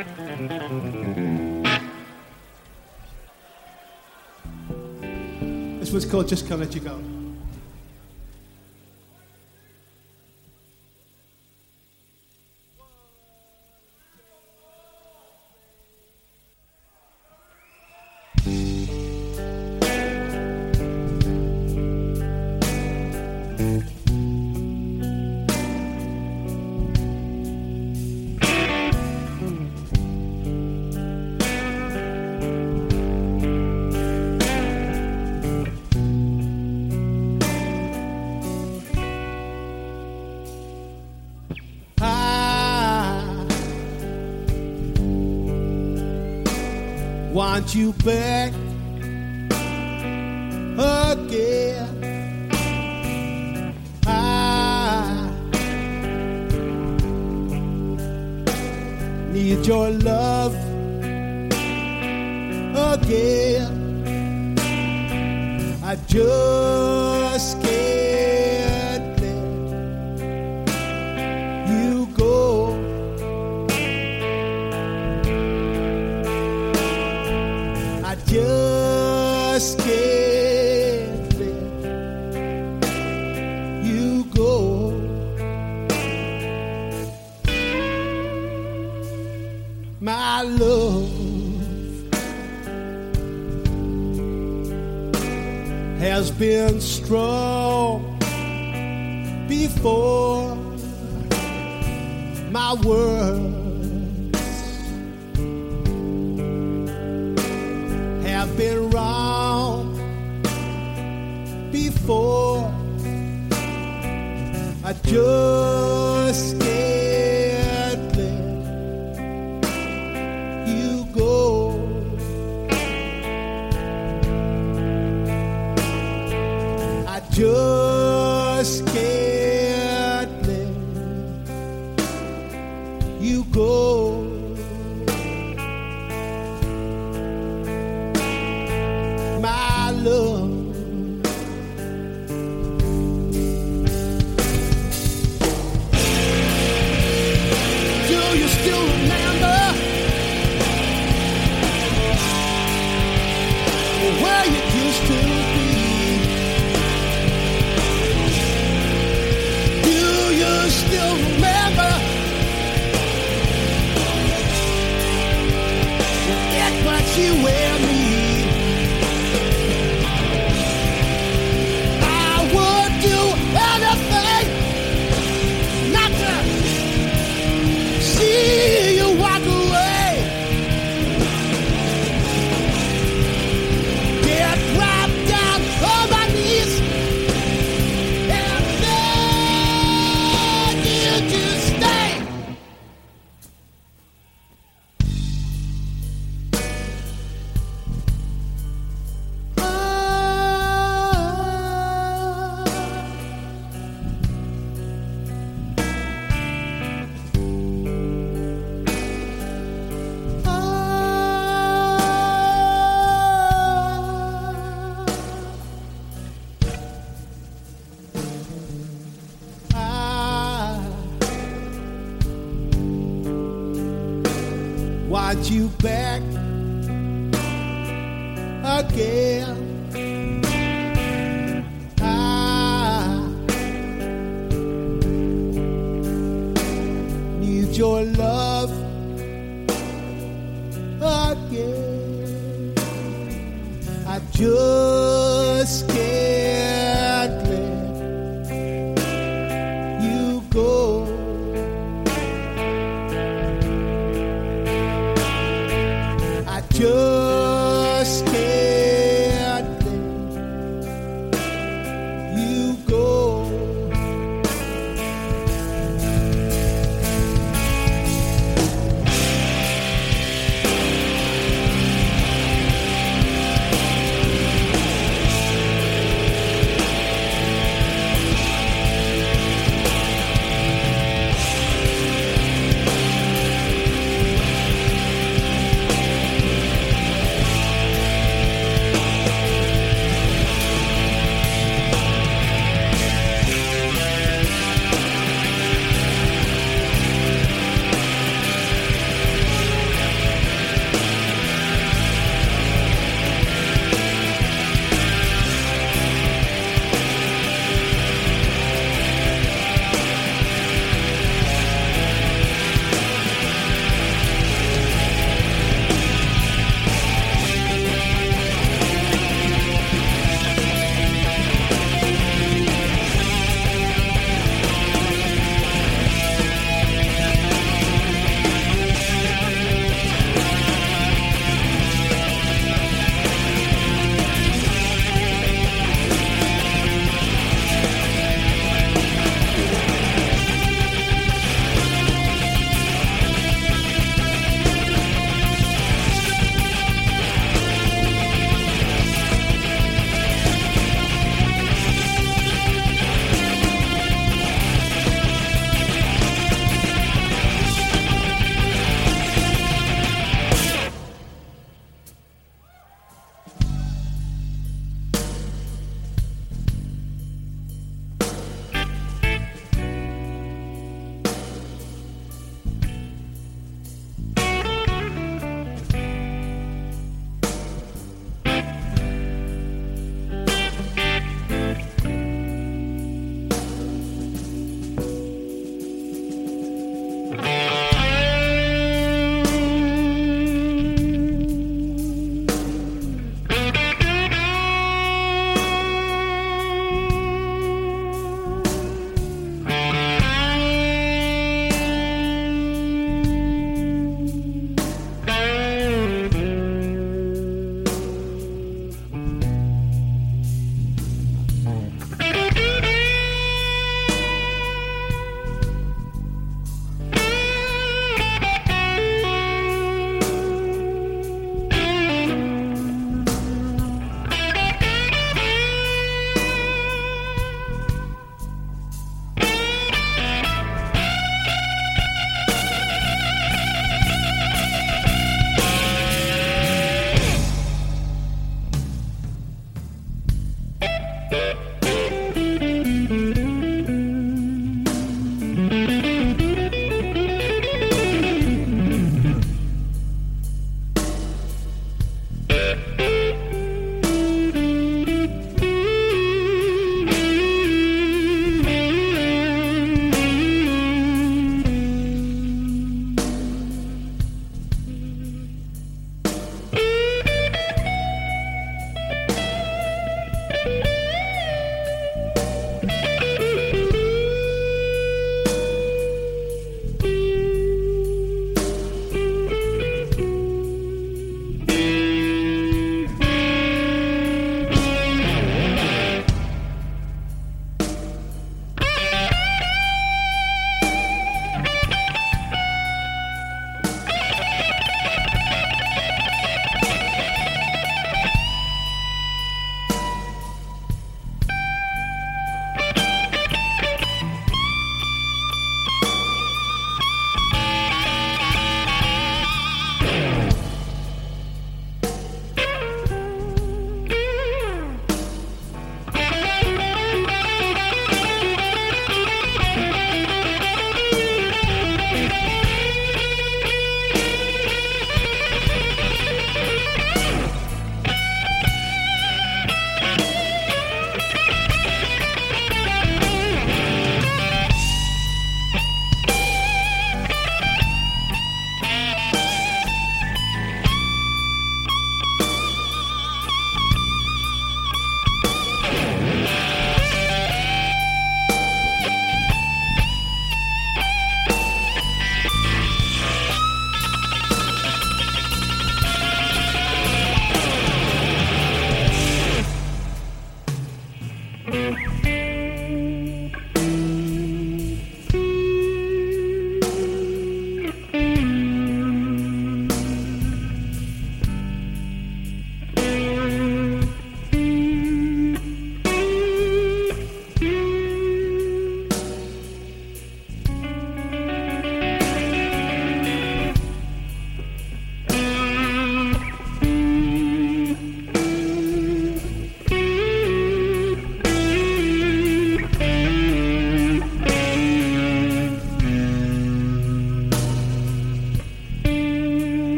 This one's called Just Can't Let You Go. Want you back again. I need your love again. I just can't let you go. I just can't let you go. My love has been strong before. My words have been wrong before. I just can't let you go. I just can't let you go. My love. Do you still remember where you used to be? Do you still remember it was you and me? I would do anything not to see you walk away. Get dropped down on my knees and beg you to stay. I want you back again. I need your love again. I just can't let you go. I just can't let you go.